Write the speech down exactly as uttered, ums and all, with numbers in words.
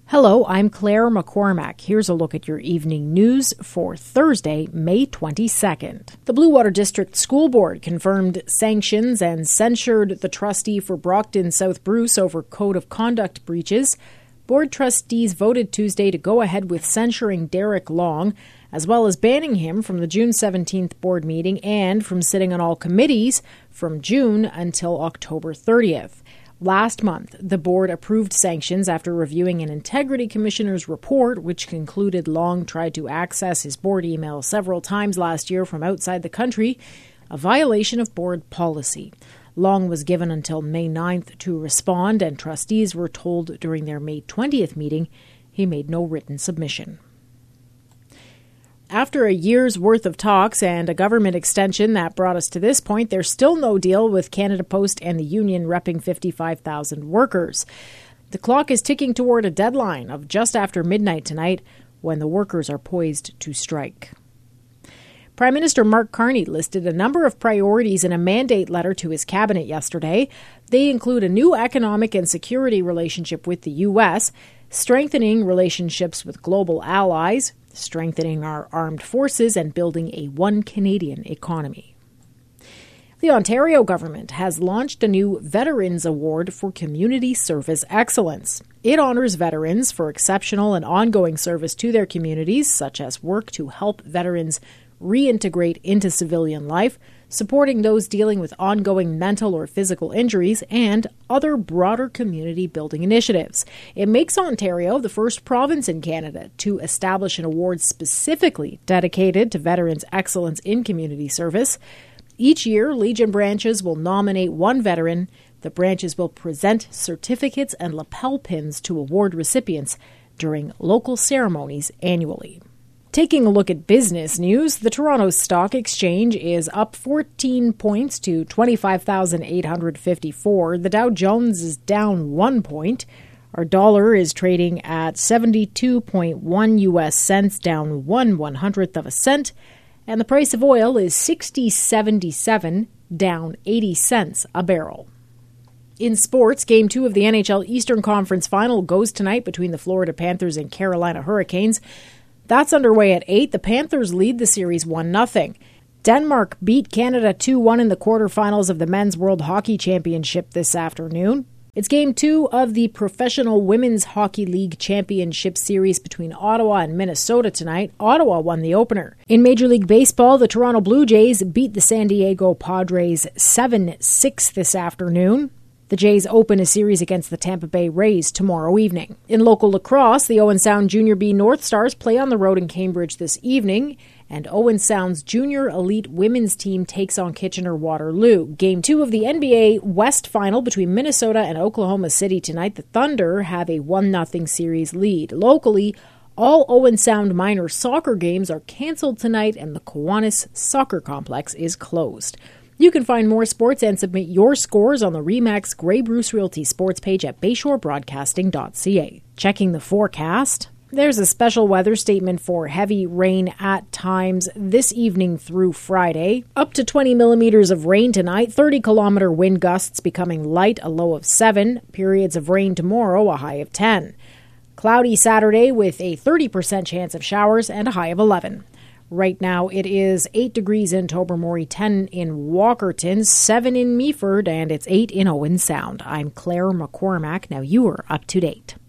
Hello, I'm Claire McCormack. Here's a look at your evening news for Thursday, May twenty-second. The Blue Water District School Board confirmed sanctions and censured the trustee for Brockton South Bruce over code of conduct breaches. Board trustees voted Tuesday to go ahead with censuring Derek Long, as well as banning him from the June seventeenth board meeting and from sitting on all committees from June until October thirtieth. Last month, the board approved sanctions after reviewing an Integrity Commissioner's report, which concluded Long tried to access his board email several times last year from outside the country, a violation of board policy. Long was given until May ninth to respond, and trustees were told during their May twentieth meeting he made no written submission. After a year's worth of talks and a government extension that brought us to this point, there's still no deal with Canada Post and the union repping fifty-five thousand workers. The clock is ticking toward a deadline of just after midnight tonight when the workers are poised to strike. Prime Minister Mark Carney listed a number of priorities in a mandate letter to his cabinet yesterday. They include a new economic and security relationship with the U S, strengthening relationships with global allies, strengthening our armed forces, and building a one Canadian economy. The Ontario government has launched a new Veterans Award for Community Service Excellence. It honors veterans for exceptional and ongoing service to their communities, such as work to help veterans reintegrate into civilian life, supporting those dealing with ongoing mental or physical injuries, and other broader community building initiatives. It makes Ontario the first province in Canada to establish an award specifically dedicated to veterans' excellence in community service. Each year, Legion branches will nominate one veteran. The branches will present certificates and lapel pins to award recipients during local ceremonies annually. Taking a look at business news, the Toronto Stock Exchange is up fourteen points to twenty-five thousand eight hundred fifty-four. The Dow Jones is down one point. Our dollar is trading at seventy-two point one U S cents, down one one hundredth of a cent. And the price of oil is sixty seventy-seven, down eighty cents a barrel. In sports, Game two of the N H L Eastern Conference Final goes tonight between the Florida Panthers and Carolina Hurricanes. That's underway at eight. The Panthers lead the series one nothing. Denmark beat Canada two one in the quarterfinals of the Men's World Hockey Championship this afternoon. It's Game two of the Professional Women's Hockey League Championship Series between Ottawa and Minnesota tonight. Ottawa won the opener. In Major League Baseball, the Toronto Blue Jays beat the San Diego Padres seven six this afternoon. The Jays open a series against the Tampa Bay Rays tomorrow evening. In local lacrosse, the Owen Sound Junior B North Stars play on the road in Cambridge this evening, and Owen Sound's Junior Elite Women's team takes on Kitchener-Waterloo. Game two of the N B A West Final between Minnesota and Oklahoma City tonight. The Thunder have a one nothing series lead. Locally, all Owen Sound minor soccer games are canceled tonight, and the Kiwanis Soccer Complex is closed. You can find more sports and submit your scores on the RE/MAX Grey Bruce Realty sports page at bayshore broadcasting dot c a. Checking the forecast, there's a special weather statement for heavy rain at times this evening through Friday. Up to twenty millimeters of rain tonight, thirty kilometer wind gusts becoming light, a low of seven. Periods of rain tomorrow, a high of ten. Cloudy Saturday with a thirty percent chance of showers and a high of eleven. Right now, it is eight degrees in Tobermory, ten in Walkerton, seven in Meaford, and it's eight in Owen Sound. I'm Claire McCormack. Now you are up to date.